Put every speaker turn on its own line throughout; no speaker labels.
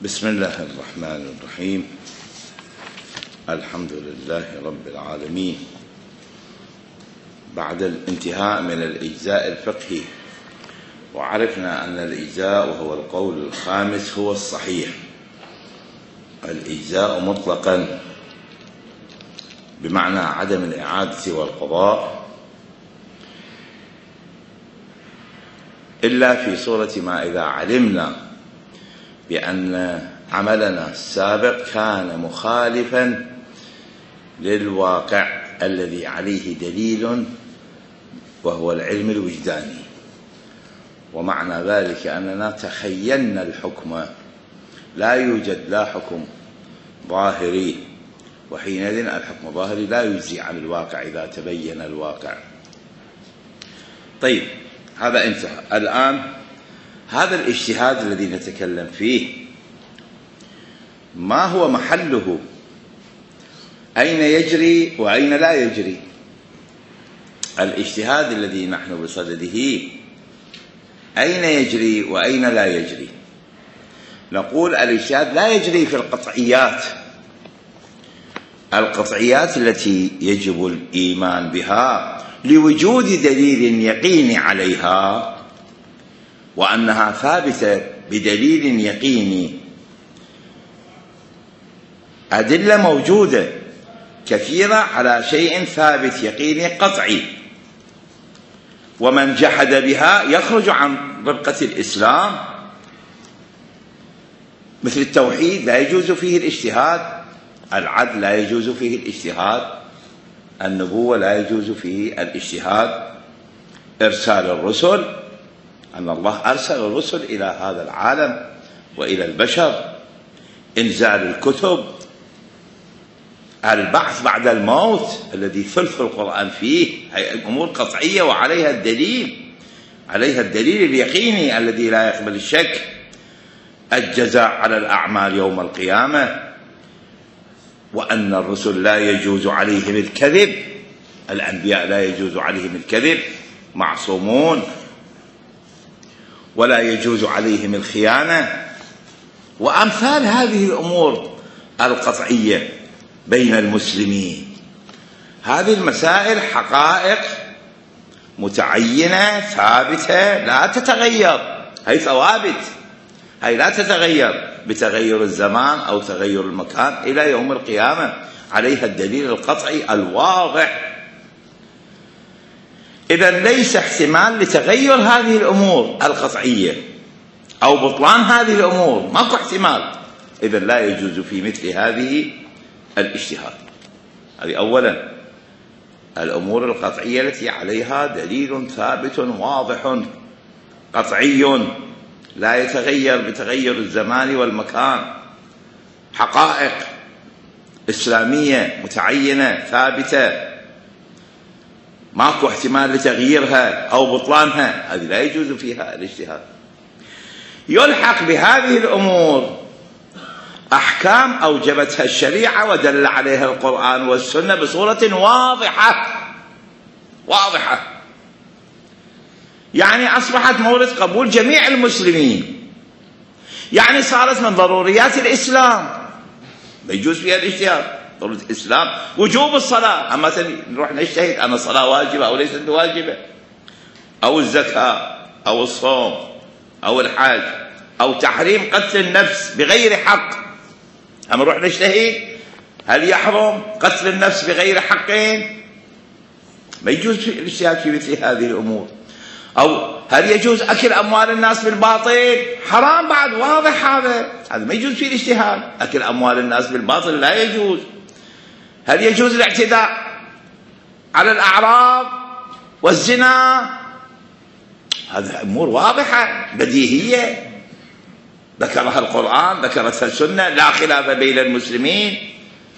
بسم الله الرحمن الرحيم. الحمد لله رب العالمين. بعد الانتهاء من الإجزاء الفقهي، وعرفنا أن الإجزاء وهو القول الخامس هو الصحيح. الإجزاء مطلقا بمعنى عدم الإعادة والقضاء، إلا في صورة ما إذا علمنا بأن عملنا السابق كان مخالفا للواقع الذي عليه دليل وهو العلم الوجداني، ومعنى ذلك أننا تخيلنا الحكم، لا يوجد لا حكم ظاهري، وحينئذ الحكم الظاهري لا يجزي عن الواقع إذا تبين الواقع. طيب، هذا انتهى. الآن هذا الاجتهاد الذي نتكلم فيه ما هو محله؟ أين يجري وأين لا يجري؟ الاجتهاد الذي نحن بصدده أين يجري وأين لا يجري؟ نقول الاجتهاد لا يجري في القطعيات التي يجب الإيمان بها لوجود دليل يقيني عليها، وأنها ثابتة بدليل يقيني. أدلة موجودة كثيرة على شيء ثابت يقيني قطعي، ومن جحد بها يخرج عن ربقة الإسلام. مثل التوحيد لا يجوز فيه الاجتهاد، العدل لا يجوز فيه الاجتهاد، النبوة لا يجوز فيه الاجتهاد، إرسال الرسل، أن الله أرسل الرسل إلى هذا العالم وإلى البشر، إنزال الكتب، البعث بعد الموت الذي ثلث القرآن فيه، هي أمور قطعية وعليها الدليل، عليها الدليل اليقيني الذي لا يقبل الشك. الجزاء على الأعمال يوم القيامة، وأن الرسل لا يجوز عليهم الكذب، الأنبياء لا يجوز عليهم الكذب، معصومون، ولا يجوز عليهم الخيانة، وأمثال هذه الأمور القطعية بين المسلمين. هذه المسائل حقائق متعينة ثابتة لا تتغير، هي ثوابت، هي لا تتغير بتغير الزمان أو تغير المكان إلى يوم القيامة، عليها الدليل القطعي الواضح. إذن ليس احتمال لتغير هذه الأمور القطعية أو بطلان هذه الأمور، ماكو احتمال. إذن لا يجوز في مثل هذه الاجتهاد. هذه أولا الأمور القطعية التي عليها دليل ثابت واضح قطعي لا يتغير بتغير الزمان والمكان، حقائق إسلامية متعينة ثابتة ماكو احتمال لتغييرها أو بطلانها، هذه لا يجوز فيها الاجتهاد. يلحق بهذه الأمور أحكام أوجبتها الشريعة ودل عليها القرآن والسنة بصورة واضحة، يعني أصبحت مورد قبول جميع المسلمين، يعني صارت من ضروريات الإسلام، ما يجوز فيها الاجتهاد. ضرورة الإسلام وجوب الصلاة، أما نروح نجتهد أن الصلاة واجبة أو ليست واجبة، أو الزكاة أو الصوم أو الحج، أو تحريم قتل النفس بغير حق، أما نروح نجتهد هل يحرم قتل النفس بغير حقين؟ ما يجوز الاجتهاد في مثل هذه الأمور. أو هل يجوز أكل أموال الناس بالباطل؟ حرام بعد، واضح هذا ما يجوز فيه الاجتهاد. أكل أموال الناس بالباطل لا يجوز. هل يجوز الاعتداء على الأعراض والزنا؟ هذه أمور واضحة بديهية ذكرها القرآن ذكرتها السنة، لا خلاف بين المسلمين.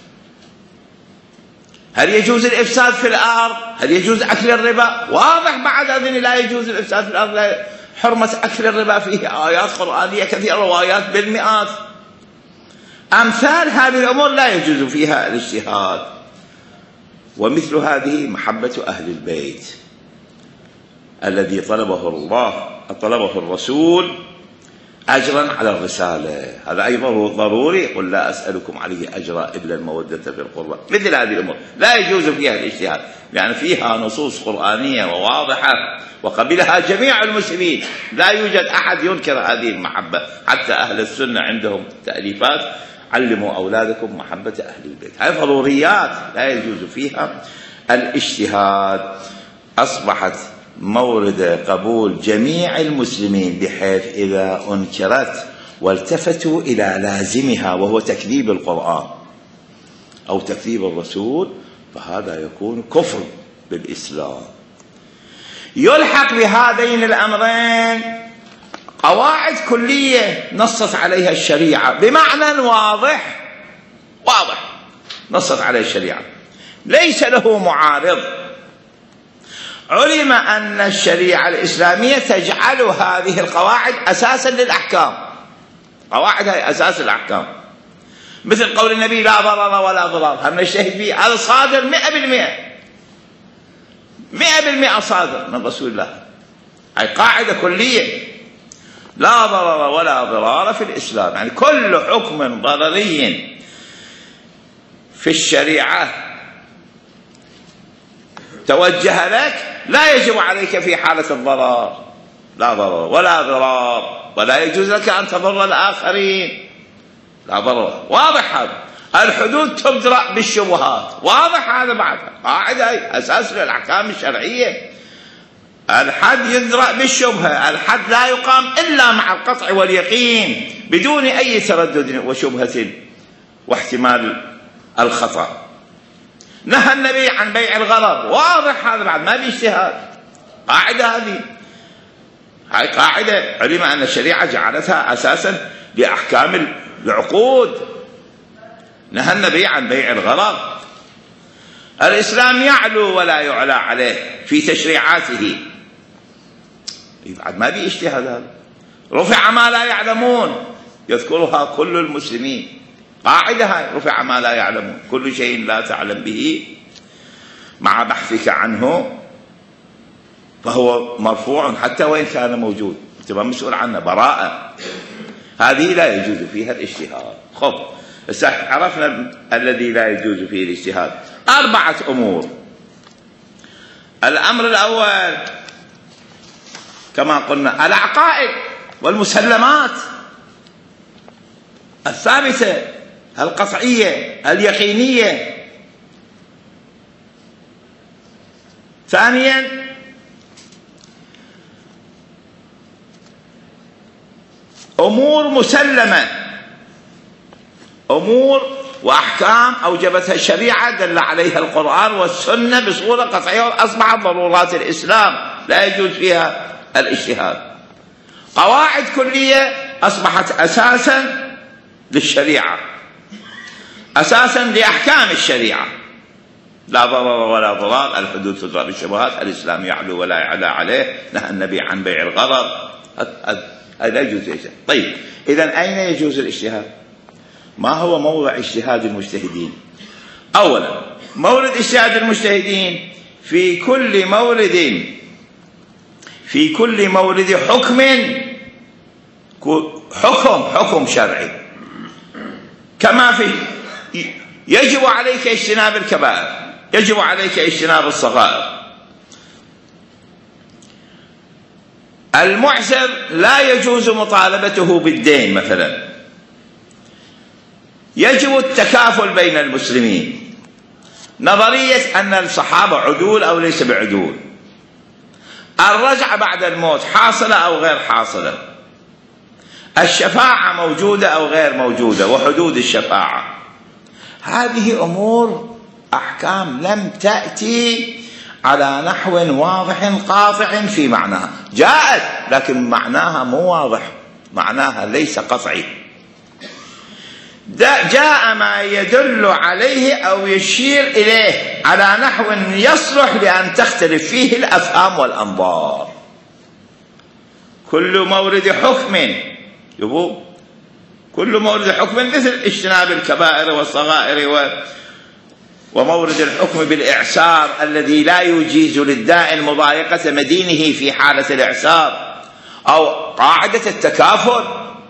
هل يجوز الإفساد في الأرض؟ هل يجوز أكل الربا؟ واضح بعد أذن لا يجوز الإفساد في الأرض، حرمة أكل الربا فيه آيات قرآنية كثيرة وآيات بالمئات. أمثال هذه الأمور لا يجوز فيها الاجتهاد. ومثل هذه محبة أهل البيت الذي طلبه الله، طلبه الرسول أجرا على الرسالة، هذا أيضا ضروري. قل لا أسألكم عليه أجرا إلا المودة في القربى. مثل هذه الأمور لا يجوز فيها الاجتهاد، لأن فيها نصوص قرآنية وواضحة وقبلها جميع المسلمين، لا يوجد أحد ينكر هذه المحبة. حتى أهل السنة عندهم تأليفات: علموا أولادكم محبة أهل البيت. هذه ضروريات لا يجوز فيها الاجتهاد. أصبحت مورد قبول جميع المسلمين، بحيث إذا أنكرت والتفتوا إلى لازمها وهو تكذيب القرآن أو تكذيب الرسول، فهذا يكون كفر بالإسلام. يلحق بهذين الأمرين قواعد كلية نصت عليها الشريعة بمعنى واضح نصت عليه الشريعة، ليس له معارض. علم أن الشريعة الإسلامية تجعل هذه القواعد أساسا للأحكام، قواعد هي أساس الأحكام، مثل قول النبي لا ضرر ولا ضرار، هم نجتهد به، هذا صادر 100% صادر من رسول الله. هي قاعدة كلية: لا ضرر ولا ضرار في الإسلام، يعني كل حكم ضرري في الشريعة توجه لك لا يجب عليك في حالة الضرر، لا ضرر ولا ضرار، ولا يجوز لك أن تضر الآخرين، لا ضرر. واضح هذا. الحدود تدرأ بالشبهات، واضح هذا بعد قاعدة أساس للأحكام الشرعية. الحد يدرأ بالشبهة، الحد لا يقام إلا مع القطع واليقين بدون أي تردد وشبهة واحتمال الخطأ. نهى النبي عن بيع الغرض، واضح هذا بعد، ما في اجتهاد. قاعدة هاي قاعدة علم أن الشريعة جعلتها أساسا لأحكام العقود. نهى النبي عن بيع الغرض. الإسلام يعلو ولا يعلى عليه في تشريعاته، بعد ما في اجتهاد. هذا رفع ما لا يعلمون، يذكرها كل المسلمين. قاعدة هاي: رفع ما لا يعلمون، كل شيء لا تعلم به مع بحثك عنه فهو مرفوع حتى وإن كان موجود، تبقى مسؤول عنه، براءة. هذه لا يجوز فيها الاجتهاد. خب، عرفنا الذي لا يجوز فيه الاجتهاد. 4 أمور. الأمر الأول كما قلنا العقائد والمسلمات الثابتة القطعية اليقينية. ثانيا أمور مسلمة، أمور وأحكام أوجبتها الشريعة دل عليها القرآن والسنة بصورة قطعية وأصبحت ضرورات الإسلام لا يجوز فيها الاجتهاد. قواعد كلية أصبحت أساسا للشريعة، أساسا لأحكام الشريعة: لا ضرر ولا ضرار، الحدود تدرأ بالشبهات، الإسلام يعلو ولا يعلى عليه، نهى النبي عن بيع الغرض. هذا لا يجوز الاجتهاد. طيب، إذن أين يجوز الاجتهاد؟ ما هو موضع اجتهاد المجتهدين؟ أولا، مورد اجتهاد المجتهدين في كل مورد حكم شرعي، كما في يجب عليك اجتناب الكبائر، يجب عليك اجتناب الصغائر. المعسر لا يجوز مطالبته بالدين مثلا، يجب التكافل بين المسلمين. نظرية أن الصحابة عدول أو ليس بعدول، الرجعة بعد الموت حاصلة أو غير حاصلة، الشفاعة موجودة أو غير موجودة، وحدود الشفاعة. هذه أمور أحكام لم تأتي على نحو واضح قاطع في معناها، جاءت لكن معناها مو واضح، معناها ليس قطعي. جاء ما يدل عليه أو يشير إليه على نحو يصلح لأن تختلف فيه الأفهام والأنظار. كل مورد حكم مثل اجتناب الكبائر والصغائر، ومورد الحكم بالإعسار الذي لا يجيز للداعي مضايقة مدينه في حالة الإعسار، أو قاعدة التكافل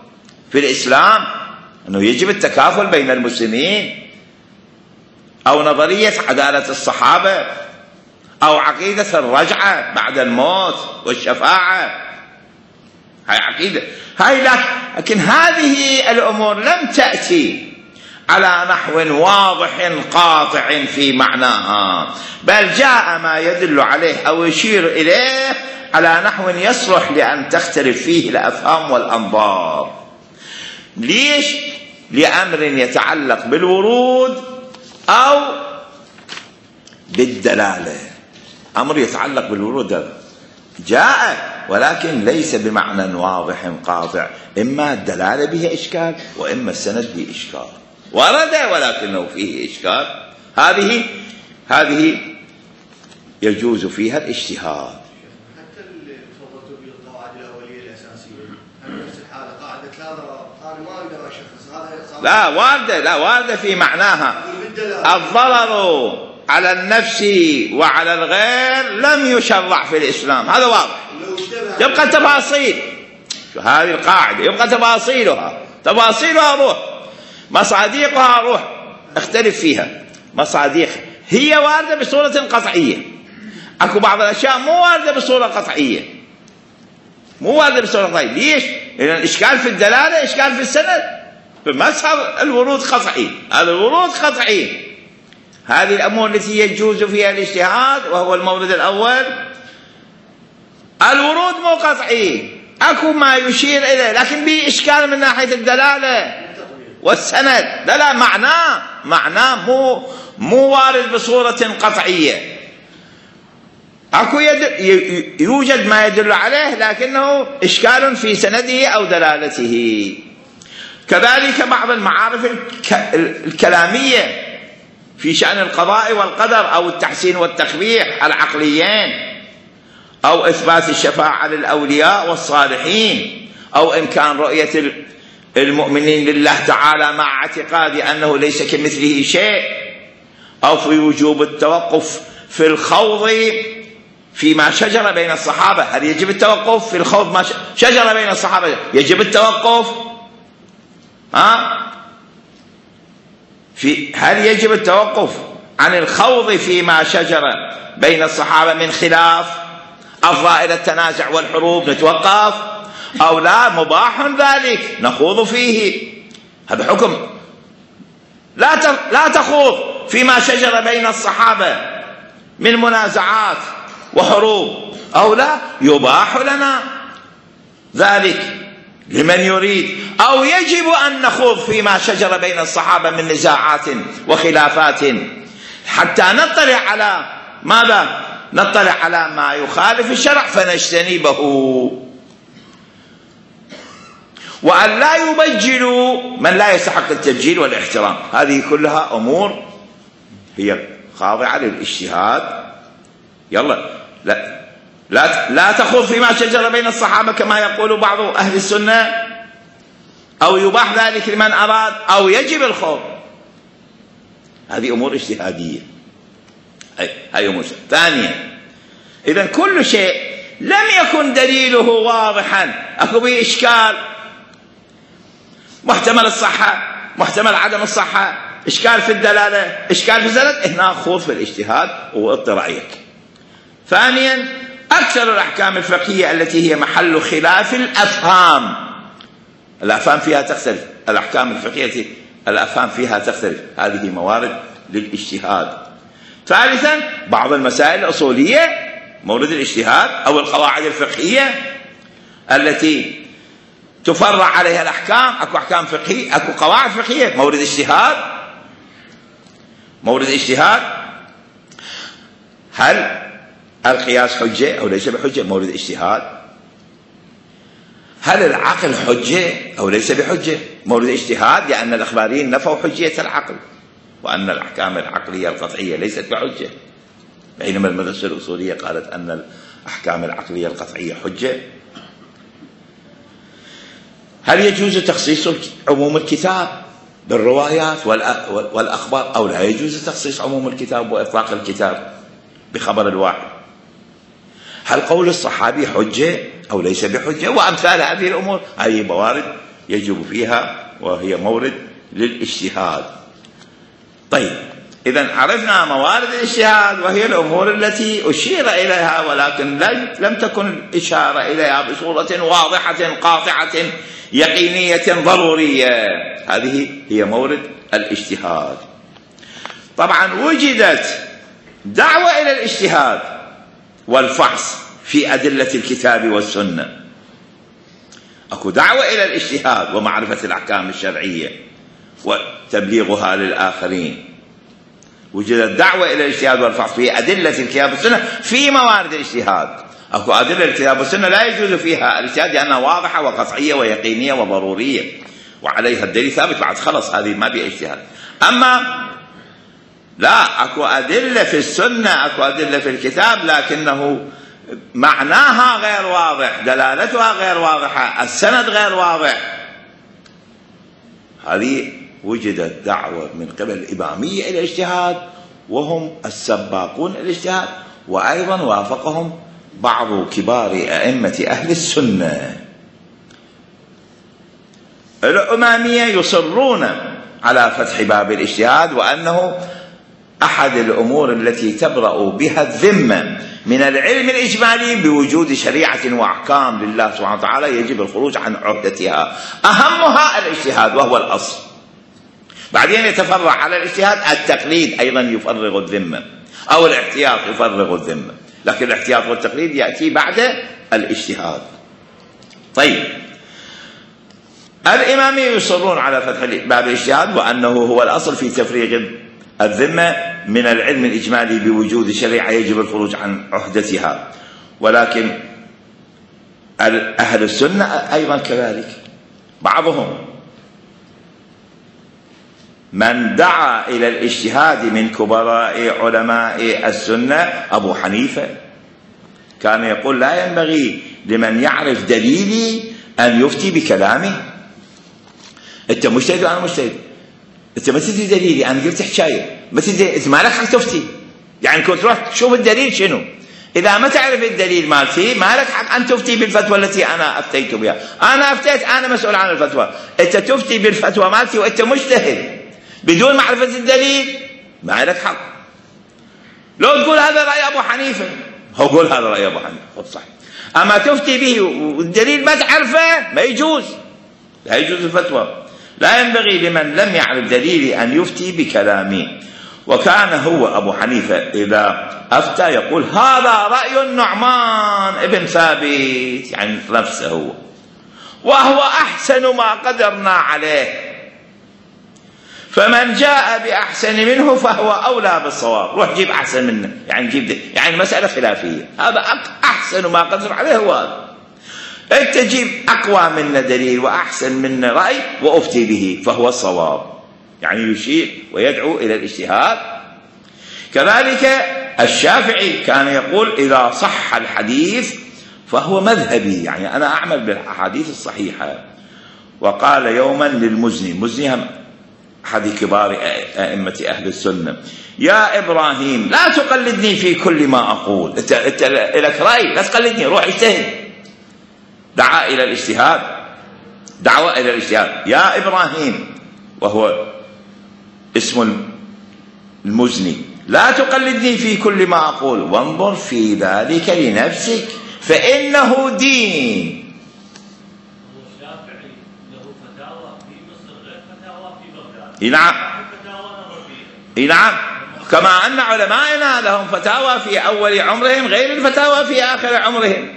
في الإسلام أنه يجب التكافل بين المسلمين، أو نظرية عدالة الصحابة، أو عقيدة الرجعة بعد الموت والشفاعة. هاي عقيدة، لكن هذه الأمور لم تأتي على نحو واضح قاطع في معناها، بل جاء ما يدل عليه أو يشير إليه على نحو يصلح لأن تختلف فيه الأفهام والأنظار. ليش؟ لأمر يتعلق بالورود أو بالدلالة. أمر يتعلق بالورود جاء ولكن ليس بمعنى واضح قاطع، إما الدلالة به إشكال وإما السند به إشكال، ورد ولكنه فيه إشكال. هذه يجوز فيها الاجتهاد.
حتى اللي تفضلتوا به القواعد الأولية الأساسية، نفس الحالة قاعدة لا ضرر، أنا ما أقدر أشخص هذا
لا واردة في معناها. الضرر على النفس وعلى الغير لم يشرع في الإسلام، هذا واضح. يبقى تفاصيل، شو هذه القاعدة، يبقى تفاصيلها روح، مصاديقها روح اختلف فيها. مصاديق هي واردة بصورة قطعية، اكو بعض الاشياء مو واردة بصورة قطعية، ليش؟ لأن الاشكال في الدلالة اشكال في السند. في المذهب الورود قطعي، هذا الورود قطعي. هذه الأمور التي يجوز فيها الاجتهاد وهو المورد الأول، الورود مو قطعي، اكو ما يشير إليه لكن به إشكال من ناحية الدلالة والسند. لا معناه مو وارد بصورة قطعية، اكو يوجد ما يدل عليه لكنه إشكال في سنده أو دلالته. كذلك بعض المعارف الكلامية في شأن القضاء والقدر أو التحسين والتقبيح العقليين، أو إثبات الشفاعة للأولياء والصالحين، أو إمكان رؤية المؤمنين لله تعالى مع اعتقاد أنه ليس كمثله شيء، أو في وجوب التوقف في الخوض فيما شجر بين الصحابة. هل يجب التوقف في الخوض ما شجر بين الصحابة؟ يجب التوقف. هل يجب التوقف عن الخوض فيما شجر بين الصحابة من خلاف أفضى إلى التنازع والحروب نتوقف، أو لا مباح ذلك نخوض فيه؟ هذا حكم. لا تخوض فيما شجر بين الصحابة من منازعات وحروب، أو لا يباح لنا ذلك لمن يريد، أو يجب أن نخوض فيما شجر بين الصحابة من نزاعات وخلافات حتى نطلع على ماذا؟ نطلع على ما يخالف الشرع فنجتنبه، وأن لا يبجلوا من لا يستحق التبجيل والاحترام. هذه كلها أمور هي خاضعة للاجتهاد. يلا لا تخوض فيما شجر بين الصحابة كما يقول بعض أهل السنة، أو يباح ذلك لمن أراد، أو يجب الخوض. هذه أمور اجتهادية. هاي أمور. ثانيا، إذن كل شيء لم يكن دليله واضحا، أكو به إشكال، محتمل الصحة، محتمل عدم الصحة، إشكال في الدلالة، إشكال في السند، هنا خوض في الاجتهاد وأعطي رأيك. ثانيا، أكثر الأحكام الفقهية التي هي محل خلاف الأفهام فيها تختلف. الأحكام الفقهية الأفهام فيها تختلف، هذه موارد للاجتهاد. ثالثا، بعض المسائل الأصولية مورد الاجتهاد، أو القواعد الفقهية التي تفرع عليها الأحكام. أكو أحكام فقهية، أكو قواعد فقهية مورد اجتهاد. هل القياس حجة أو ليس بحجة؟ مورد اجتهاد. هل العقل حجة أو ليس بحجة؟ مورد اجتهاد، لأن الأخباريين نفوا حجية العقل، وأن الأحكام العقلية القطعية ليست بحجة، بينما المدرسة الأصولية قالت أن الأحكام العقلية القطعية حجة. هل يجوز تخصيص عموم الكتاب بالروايات والأخبار، أو لا يجوز تخصيص عموم الكتاب وإطلاق الكتاب بخبر الواحد؟ هل قول الصحابي حجة أو ليس بحجة؟ وأمثال هذه الأمور، هذه موارد يجب فيها، وهي مورد للاجتهاد. طيب، إذن عرفنا موارد الاجتهاد، وهي الأمور التي أشير إليها، ولكن لم تكن الإشارة إليها بصورة واضحة قاطعة يقينية ضرورية. هذه هي مورد الاجتهاد. طبعا وجدت دعوة إلى الاجتهاد والفحص في أدلة الكتاب والسنة. أكو دعوة إلى الاجتهاد ومعرفة الأحكام الشرعية وتبليغها للآخرين. وجدت دعوة إلى الاجتهاد والفحص في أدلة الكتاب والسنة في موارد الاجتهاد. أكو أدلة الكتاب والسنة لا يجوز فيها الاجتهاد لأنها واضحة وقطعية ويقينية وضرورية، وعليها الدليل ثابت، بعد خلص هذه ما بها اجتهاد. أما لا، أكو أدلة في السنة، أكو أدلة في الكتاب، لكنه معناها غير واضح، دلالتها غير واضحة، السند غير واضح. هذه وجدت دعوة من قبل الإمامية إلى الاجتهاد، وهم السباقون إلى الاجتهاد، وأيضا وافقهم بعض كبار أئمة أهل السنة. الإمامية يصرون على فتح باب الاجتهاد، وأنه أحد الأمور التي تبرأ بها الذمة من العلم الإجمالي بوجود شريعة وأحكام لله سبحانه وتعالى يجب الخروج عن عهدتها، أهمها الاجتهاد وهو الأصل. بعدين يتفرع على الاجتهاد التقليد، أيضا يفرغ الذمة، أو الاحتياط يفرغ الذمة، لكن الاحتياط والتقليد يأتي بعد الاجتهاد. طيب، الإمامية يصرون على فتح باب الاجتهاد، وأنه هو الأصل في تفريغ الذمة من العلم الإجمالي بوجود شريعة يجب الخروج عن عهدتها. ولكن أهل السنة أيضا كذلك، بعضهم من دعا إلى الاجتهاد من كبراء علماء السنة أبو حنيفة كان يقول لا ينبغي لمن يعرف دليلي أن يفتي بكلامه. أنت مجتهد وأنا مجتهد، أنت ما تدري دليلي، أنا قلت حكاية، ما تدري، أنت ما لك حق تفتي. يعني كنت تروح تشوف الدليل شنو، إذا ما تعرف الدليل مالتي ما لك حق أن تفتي بالفتوى التي أنا أفتيت بها. أنا أفتيت، أنا مسؤول عن الفتوى، أنت تفتي بالفتوى مالتي وأنت مجتهد بدون معرفة الدليل ما لك حق. لو تقول هذا رأي أبو حنيفة، هو قول هذا رأي أبو حنيفة صحيح، أما تفتي به والدليل ما تعرفه ما يجوز، لا يجوز الفتوى. لا ينبغي لمن لم يعرف دليلي أن يفتي بكلامي. وكان هو أبو حنيفة إذا أفتى يقول هذا رأي النعمان ابن ثابت، يعني نفسه هو، وهو أحسن ما قدرنا عليه، فمن جاء بأحسن منه فهو أولى بالصواب. روح جيب أحسن منه، يعني جيب يعني مسألة خلافية، هذا أحسن ما قدر عليه هو هذا. أنت جيب أقوى منا دليل وأحسن منا رأي وأفتي به فهو الصواب، يعني يشير ويدعو إلى الاجتهاد. كذلك الشافعي كان يقول إذا صح الحديث فهو مذهبي، يعني أنا أعمل بالأحاديث الصحيحة. وقال يوما للمزني، مزني أحد كبار أئمة أهل السنة، يا إبراهيم لا تقلدني في كل ما أقول، أنت لك رأي لا تقلدني، روح اجتهد. دعا إلى الاجتهاد، دعوة إلى الاجتهاد. يا إبراهيم، وهو اسم المزني، لا تقلدني في كل ما أقول، وانظر في ذلك لنفسك فإنه دين. الشافعي له فتاوى في مصر غير فتاوى في بغداد. نعم، نعم، كما أن علمائنا لهم فتاوى في أول عمرهم غير الفتاوى في آخر عمرهم.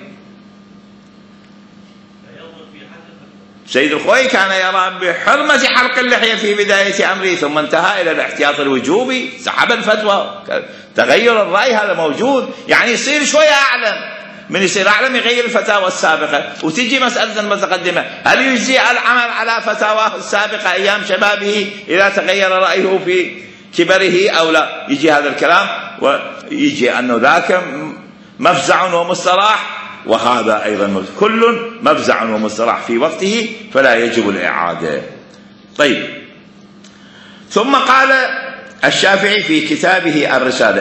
سيد الخوي كان يرى بحرمة حلق اللحية في بداية أمره، ثم انتهى إلى الاحتياط الوجوبي، سحب الفتوى. تغير الرأي هذا موجود، يعني يصير شوية أعلم، من يصير أعلم يغير الفتاوى السابقة. وتجي مسألة المتقدمة، هل يجزي العمل على فتاواه السابقة أيام شبابه إذا تغير رأيه في كبره أو لا؟ يجي هذا الكلام، ويجي أنه ذاك مفزع ومستراح، وهذا أيضا كل مفزع ومستراح في وقته، فلا يجب الإعادة. طيب، ثم قال الشافعي في كتابه الرسالة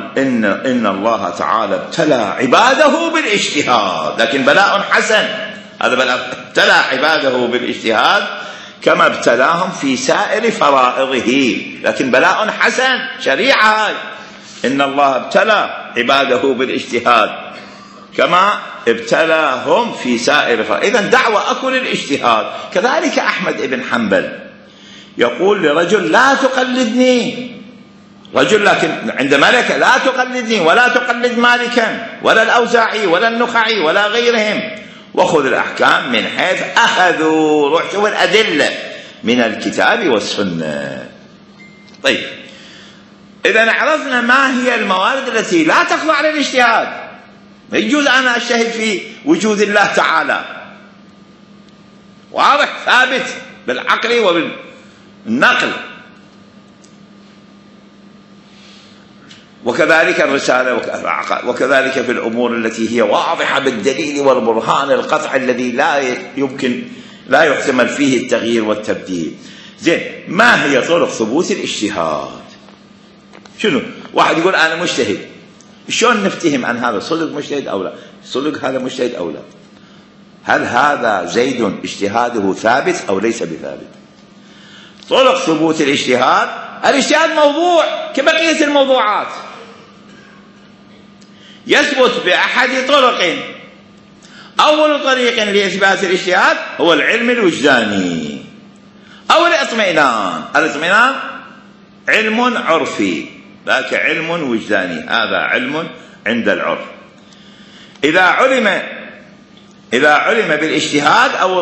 إن الله تعالى ابتلى عباده بالاجتهاد، لكن بلاء حسن، هذا بل ابتلى عباده بالاجتهاد كما ابتلاهم في سائر فرائضه، لكن بلاء حسن شريعة هاي، إن الله ابتلى عباده بالاجتهاد كما ابتلاهم في سائر فرائضه. إذن دعوة أكل الاجتهاد. كذلك أحمد بن حنبل يقول لرجل لا تقلدني، رجل لكن عند ملكة لا تقلدني ولا تقلد مالكا ولا الأوزاعي ولا النخعي ولا غيرهم، وخذ الأحكام من حيث أخذوا. روح شوف الأدلة من الكتاب والسنة. طيب، إذا عرفنا ما هي الموارد التي لا تخضع للاجتهاد. ما يجوز أنا أجتهد في وجود الله تعالى، واضح ثابت بالعقل وبالنقل. وكذلك الرسالة، وكذلك في الأمور التي هي واضحة بالدليل والبرهان القطع الذي لا يحتمل فيه التغيير والتبديل. زين، ما هي طرق ثبوت الاجتهاد؟ شنو؟ واحد يقول أنا مجتهد، شلون نفتهم عن هذا؟ صدق مجتهد أو لا؟ صدق هذا مجتهد أو لا؟ هل هذا زيد اجتهاده ثابت أو ليس بثابت؟ طرق ثبوت الاجتهاد. الاجتهاد موضوع كبقية الموضوعات، يثبت بأحد طرق. أول طريق لإثبات الاجتهاد هو العلم الوجداني أو الاطمئنان. الاطمئنان علم عرفي، ذاك علم وجداني، هذا علم عند العرف. إذا علم بالاجتهاد أو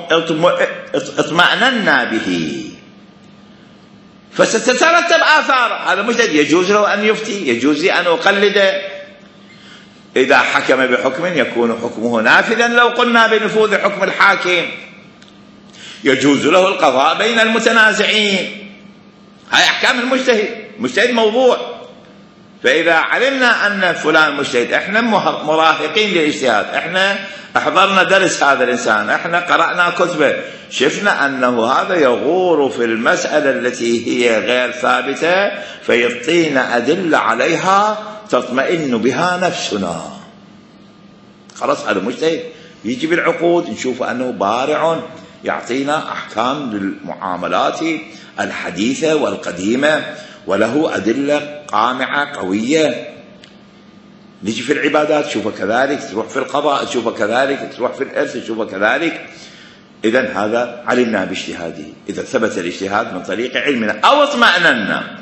اطمأننا به فستترتب آثار. هذا مجتهد يجوز له أن يفتي، يجوز لي أن أقلده. إذا حكم بحكم يكون حكمه نافذا لو قلنا بنفوذ حكم الحاكم، يجوز له القضاء بين المتنازعين. هاي أحكام المجتهد. مجتهد موضوع. فإذا علمنا أن فلان مجتهد، إحنا مراهقين للاجتهاد، إحنا أحضرنا درس هذا الإنسان، إحنا قرأنا كتبه، شفنا أنه هذا يغور في المسألة التي هي غير ثابتة، فيعطينا أدلة عليها تطمئن بها نفسنا. خلاص هذا مجتهد. يجي بالعقود نشوف أنه بارع، يعطينا أحكام للمعاملات الحديثة والقديمة وله أدلة قامعة قوية. نجي في العبادات تشوفه كذلك، تروح في القضاء تشوفه كذلك، تروح في الإرث تشوفه كذلك. إذن هذا علمنا باجتهاده. إذا ثبت الاجتهاد من طريق علمنا أو اطمأننا.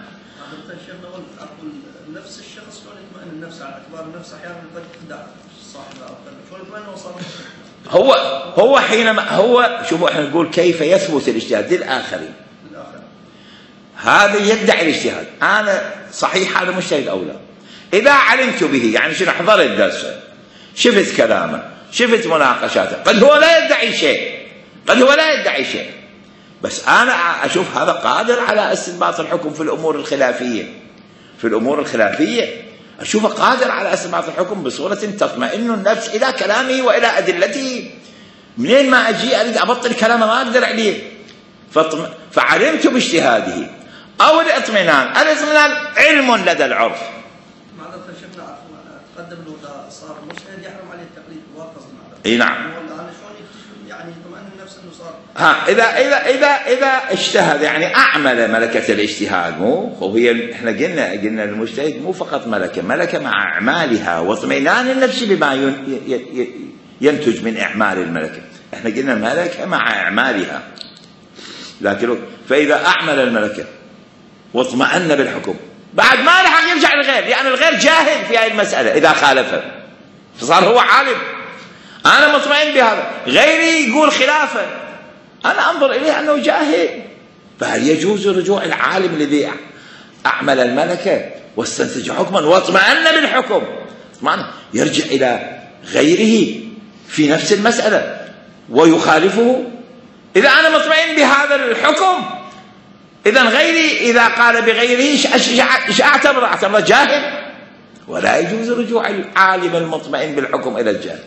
نفس الشخص شلون يطمئن النفس على اعتبار النفس أحيانا قد تخدع صاحبه أو شلون يطمئن وصل
هو حينما هو شوفوا احنا نقول كيف يثبت الاجتهاد للآخرين. هذا يدعي الاجتهاد، أنا صحيح هذا مجتهد أو لا. إذا علمت به، يعني شنو، حضرت درسه، شفت كلامه، شفت مناقشاته، قد هو لا يدعي شيء، بس أنا أشوف هذا قادر على استنباط الحكم في الأمور الخلافية، أشوفه قادر على استنباط الحكم بصورة تطمئن النفس إلى كلامه وإلى أدلته. منين ما أجي أريد أبطل كلامه ما أقدر عليه، فعلمت باجتهاده. أو الاطمئنان علم لدى العرف.
معذرة شيخنا، تقدم له إذا صار مجتهد يحرم عليه التقليد، واقصد معذرة.
اي نعم.
أنا شلون يكتشف يعني يطمئن النفس إنه صار.
إذا اجتهد، يعني أعمل ملكة الاجتهاد. وهي احنا قلنا المجتهد مو فقط ملكة مع أعمالها واطمئنان النفس بما ينتج من إعمال الملكة. احنا قلنا الملكة مع أعمالها، لكن فإذا أعمل الملكة واطمأن بالحكم بعد ما لحق يرجع للغير، يعني الغير جاهل في هذه المسألة. إذا خالفه فصار هو عالم، أنا مطمئن بهذا، غيري يقول خلافه، أنا أنظر إليه أنه جاهل. فهل يجوز رجوع العالم الذي أعمل الملكة واستنتج حكما واطمأن بالحكم، يرجع إلى غيره في نفس المسألة ويخالفه؟ إذا أنا مطمئن بهذا الحكم، إذا غيري إذا قال بغيره إيش أعتبره جاهل؟ ولا يجوز رجوع العالم المطمئن بالحكم إلى الجاهل.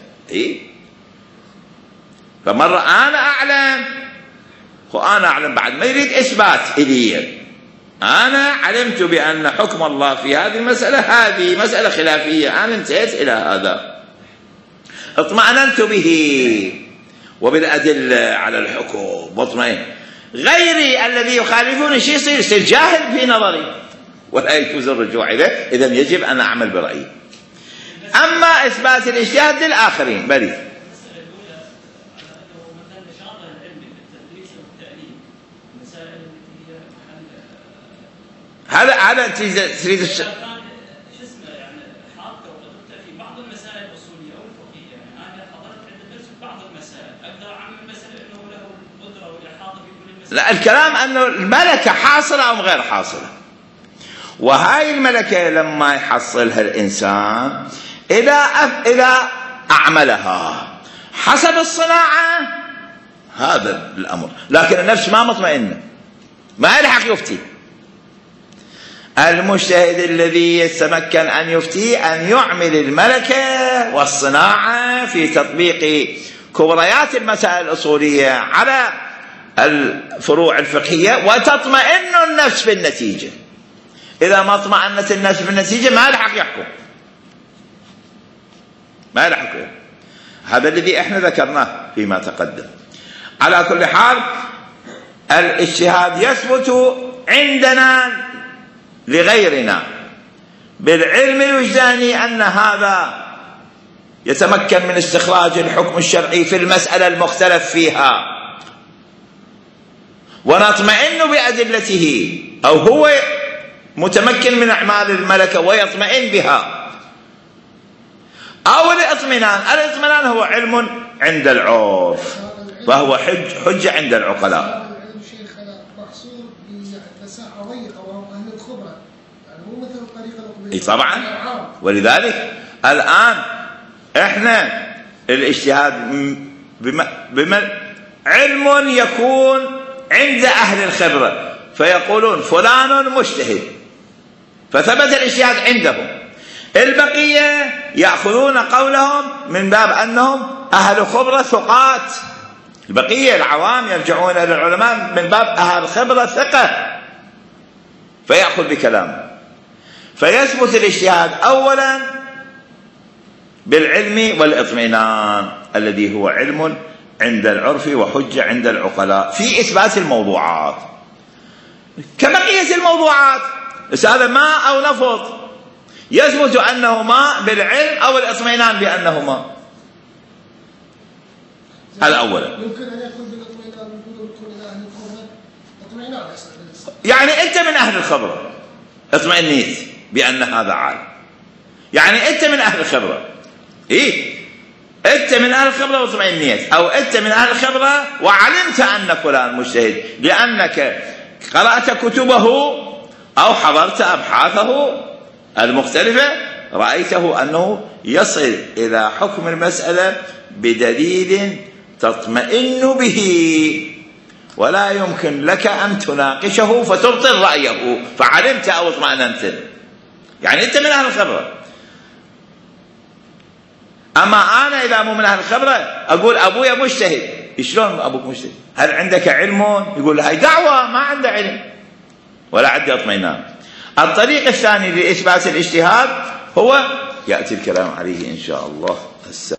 فمرة أنا أعلم بعد ما يريد إثبات إلي، أنا علمت بأن حكم الله في هذه المسألة، هذه مسألة خلافية، أنا انتهيت إلى هذا، اطمأننت به، وبالأدلة على الحكم مطمئن. غيري الذي يخالفون شيء يصير جاهل في نظري ولا يجوز الرجوع إليه، إذا يجب أن أعمل برأيي. أما إثبات الاجتهاد للآخرين بلي هذا تريد
يعني حاطه وقدرته في بعض المسائل الاصوليه او الفقهيه، يعني انا حضرت عند الدرس في بعض المسائل اقدر اعمل المساله انه له القدره والاحاطه في كل المسائل.
لا، الكلام انه الملكه حاصله او غير حاصله، وهاي الملكه لما يحصلها الانسان اذا اعملها حسب الصناعه هذا الامر، لكن النفس ما مطمئنه ما يلحق يفتي. المجتهد الذي يتمكن أن يفتي أن يعمل الملكة والصناعة في تطبيق كبريات المسائل الأصولية على الفروع الفقهية، وتطمئن النفس بالنتيجة. إذا ما اطمأنت النفس بالنتيجة ما يلحق يحكم، ما يلحق يحكم. هذا الذي احنا ذكرناه فيما تقدم. على كل حال الاجتهاد يثبت عندنا لغيرنا بالعلم الوجداني أن هذا يتمكن من استخراج الحكم الشرعي في المسألة المختلف فيها، ونطمئن بأدلته، أو هو متمكن من أعمال الملكة ويطمئن بها، أو الاطمئنان هو علم عند العرف فهو حجة عند العقلاء. طبعا، ولذلك الآن احنا الاجتهاد علم يكون عند أهل الخبرة فيقولون فلان مجتهد فثبت الاجتهاد عندهم، البقية يأخذون قولهم من باب أنهم أهل خبرة ثقات، البقية العوام يرجعون إلى العلماء من باب أهل خبرة ثقة فيأخذ بكلامه. فيثبت الاجتهاد أولا بالعلم والاطمئنان الذي هو علم عند العرف وحجة عند العقلاء في إثبات الموضوعات كبقية الموضوعات. بس هذا ماء أو نفط يثبت أنه ماء بالعلم أو الاطمئنان بأنه ماء. هذا أولا.
يمكن أن يكون بالاطمئنان بدون كل أهل الخبرة اطمئنان،
يعني أنت من أهل الخبرة اطمئنيت بأن هذا عالم، يعني أنت من أهل الخبرة، إيه أنت من أهل الخبرة واطمئنيت، أو أنت من أهل الخبرة وعلمت أن فلان مجتهد لأنك قرأت كتبه أو حضرت أبحاثه المختلفة رأيته أنه يصل إلى حكم المسألة بدليل تطمئن به ولا يمكن لك أن تناقشه فتبطل رأيه فعلمت أو اطمأننت، يعني أنت من أهل الخبرة. أما أنا إذا مو من أهل الخبرة أقول أبويا مجتهد، شلون أبوك مجتهد؟ هل عندك علم؟ يقول هاي دعوة ما عنده علم ولا عنده اطمئنان. الطريق الثاني لإثبات الاجتهاد هو يأتي الكلام عليه إن شاء الله.